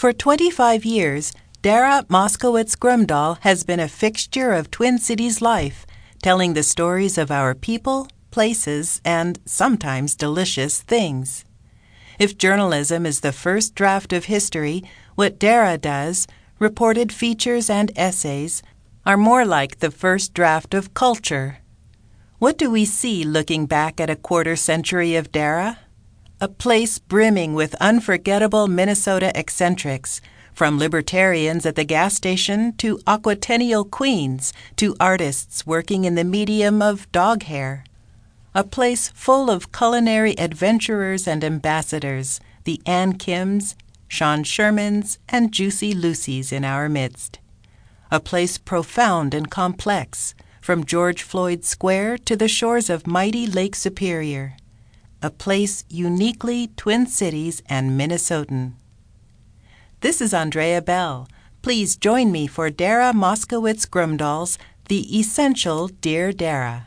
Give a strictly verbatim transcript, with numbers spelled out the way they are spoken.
For twenty-five years, Dara Moskowitz Grumdahl has been a fixture of Twin Cities life, telling the stories of our people, places, and sometimes delicious things. If journalism is the first draft of history, what Dara does, reported features and essays, are more like the first draft of culture. What do we see looking back at a quarter century of Dara? A place brimming with unforgettable Minnesota eccentrics, from libertarians at the gas station to aquatennial queens to artists working in the medium of dog hair. A place full of culinary adventurers and ambassadors, the Ann Kims, Sean Shermans, and Juicy Lucys in our midst. A place profound and complex, from George Floyd Square to the shores of mighty Lake Superior. A place uniquely Twin Cities and Minnesotan. This is Andrea Bell. Please join me for Dara Moskowitz Grumdahl's The Essential Dear Dara.